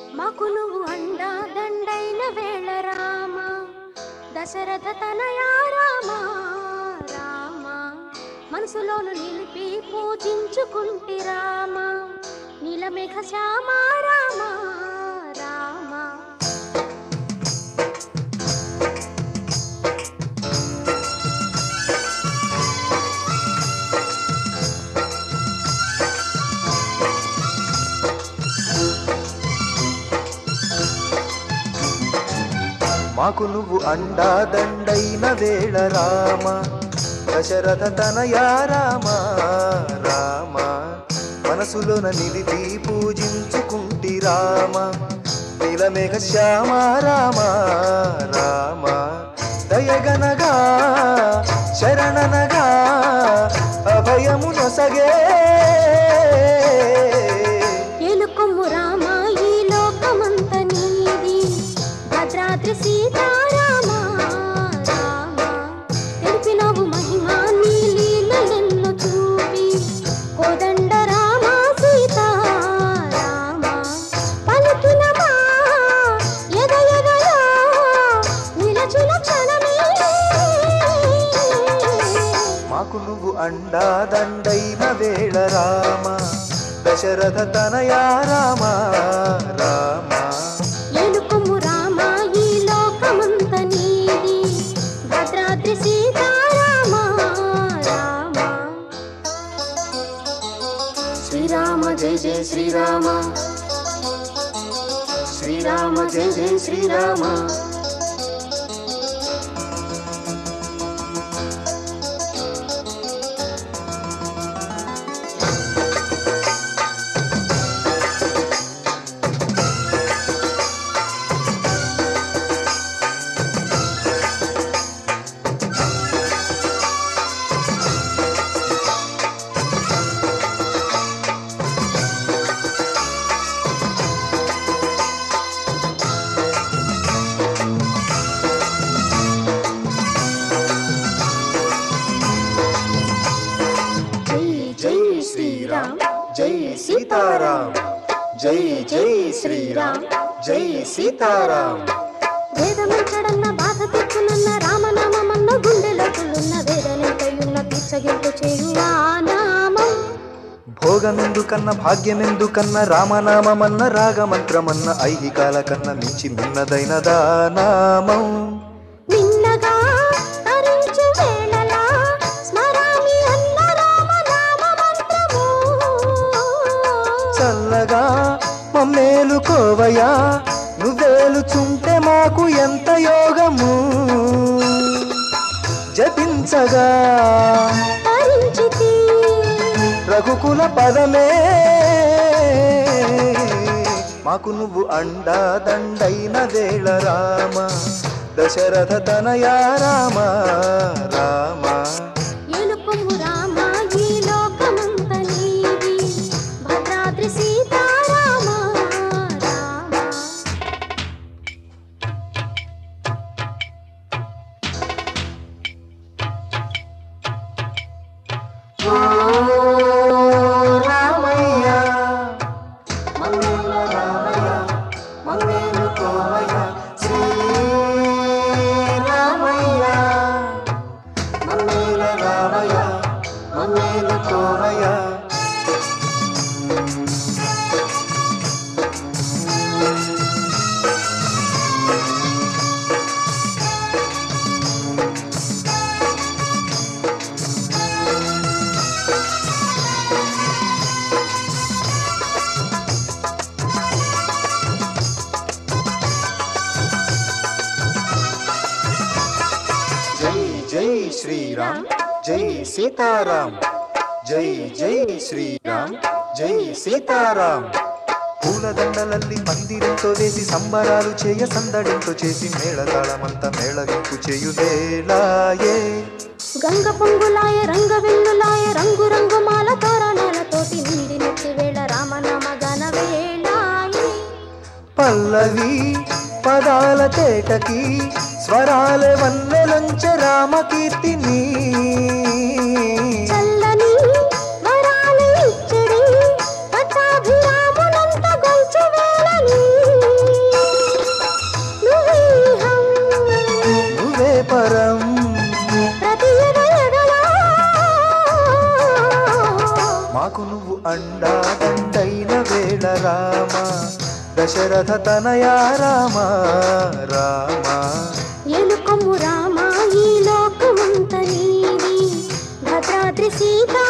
మాకు నువ్వు అండా దండైన వేళ రామ దశరథ తనయా రామ రామ మనసులోను నిలిపి పూజించుకుంటి రామ నీలమేఘ శ్యామ రామ రామ. మాకు నువ్వు అండా దండైన వేళ రామ దశరథ తనయా రామ రామ మనసులోన నిలిపి పూజించుకుంటి రామ నీలమేఘ శ్యామ రామ రామ దయగనగా శరణనగా అభయము నొసగే ఏలుకొమ్ము రామ ఈ లోకమంత నీది భద్రాద్రి సీతారామ రామ తెలిపినవు మహిమా నీ లీలలెన్నో చూపి కోదండ రామ సీతారామ పలికిన మా ఎద ఎదలో నిలచిన క్షణమే మాకు నువ్వు అండా దండైన వేళ రామ దశరథ తనయా రామ రామ ఏలుకొమ్ము రామ ఈ లోకమంత నీది భద్రాద్రి సీతారామ రామ. శ్రీరామ జయ జయ శ్రీరామ శ్రీరామ జయ జయ శ్రీరామ. జై సీతారాం జై జై శ్రీరామ్ జై సీతారాం. వేదమంచడన్న బాధ తెచ్చునన్న రామనామన్న గుండెలో తుల్లున్న వేదనెంతయున్న పిచ్చగింపు చేయువా నామం. భోగమెందుకన్న భాగ్యమెందుకన్న రామనామమన్న రాగమంత్రమన్న ఐహికాల కన్న మించి మిన్నదైనదా నామం. నిన్నగా తరించు వేళలా స్మరామి అన్న రామనామ మంత్రము. చల్లగా మమ్మేలుకోవయా నువ్వేలుచుంటే మాకు ఎంత యోగము జపించగా తరించితి రఘుకుల పదమే మాకు నువ్వు అండా దండైన వేళ రామ దశరథ తనయా రామ రామ. ఏలుకొమ్ము రామ ఈ లోకమంత నీది భద్రాద్రి సీతారామ రామ. ఓ రామయ్య మంగళ రామయ్య మంగళ కోమయ్య శ్రీ రామయ్య మంగళ రామయ్య మంగళ కోమయ్య. జై జై శ్రీరామ్ జై సీతారాం జై జై శ్రీరామ్ జై సీతారాం. పూలదండలల్లి పందిరంతో వేసి సంబరాలు చేయ సందడింతో చేసి మేళతాళమంత మేళవింపు చేయు వేళాయే. గంగ పొంగులాయ రంగ వెల్లులాయ రంగు రంగు మాల తోరణాలతోటి నిండి నెత్తి వేళ రామనామ గన వేళాయే. పల్లవి పదాల తేటకి స్వరాల వన్నెలంచ రామకీర్తిని చల్లని వరాలు ఇచ్చడి పట్టాభిరామునంత గొంచు వేళని మాకు నువ్వు అండాదండైన వేళ రామ దశరథ తనయా రామ రామ ఎలుకము రామ ఈ లోకమంత నీది భద్రాద్రి సీతా